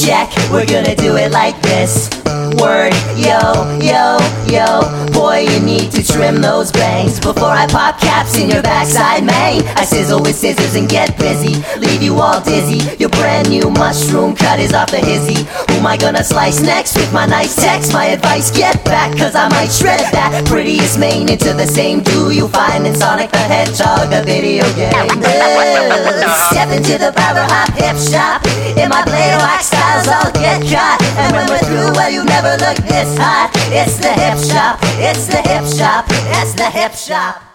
check, we're gonna do it like this. Word, yo, yo, yo. Boy, you need to trim those bangs before I pop caps in your backside, man. I sizzle with scissors and get busy, leave you all dizzy. Your brand new mushroom cut is off the hizzy. Who am I gonna slice next with my nice text? My advice, get back, cause I might shred that prettiest main into the same do you find in Sonic the Hedgehog, the video game. Step into the power hop hip shop. In my blade wax styles I'll get caught. And when we're through, well, you never look this hot. It's the hip shop, it's the hip shop, it's the hip shop.